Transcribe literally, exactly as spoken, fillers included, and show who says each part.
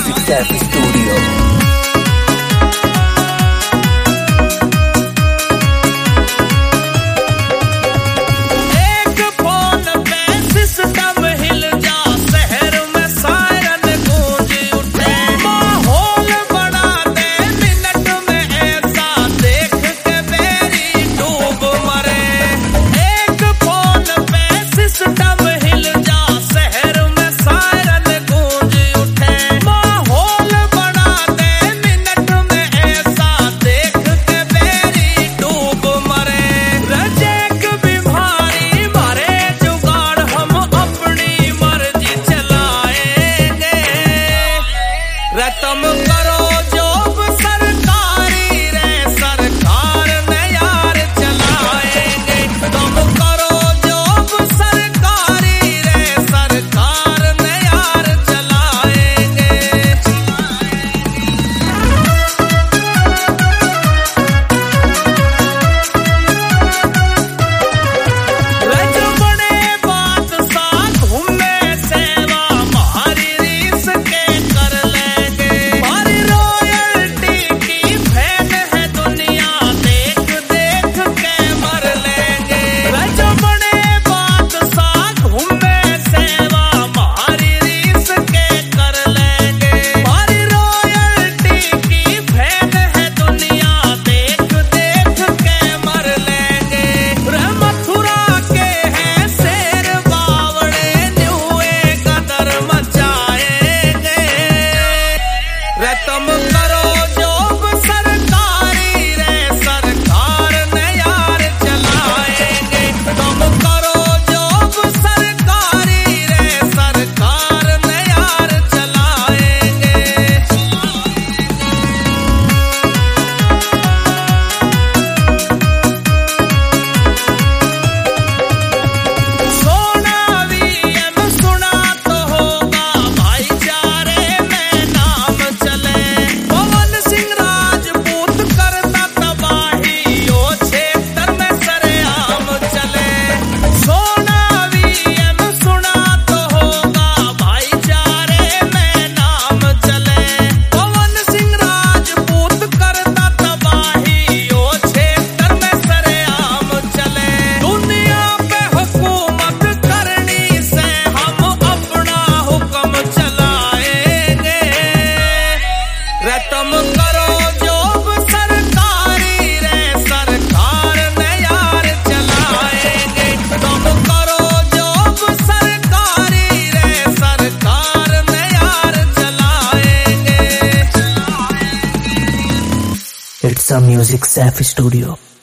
Speaker 1: Music Safi Studio.
Speaker 2: तुम करो job सरकारी रे सरकार ने यार चलाएंगे। तुम करो जॉब सरकारी रे सरकार ने यार चलाएंगे। रज बड़े बात साथ घूमे सेवा मारी रीस के कर लेंगे। तुम करो जॉब सरकारी रे सरकार ने यार चलाएंगे। तुम करो जॉब सरकारी रे सरकार ने यार चलाएंगे। सोना वीएम सुना तो होगा भाईचारे में नाम चले। पवन सिंह राजपूत करता तबाही ओ क्षेत्र में सरेआम चले। सोना वीएम सुना तो होगा भाईचारे में नाम चले। पवन सिंह राजपूत करता तबाही ओ क्षेत्र में सरेआम चले। दुनिया पे हुकूमत करनी से हम अपना हुक्म चलाएंगे। रे तुम करो जॉब सरकारी रे सरकार ने यार चलाएंगे। तुम करो जॉब सरकारी रे सरकार ने यार चलाएंगे।
Speaker 1: It's a Music Safi Studio.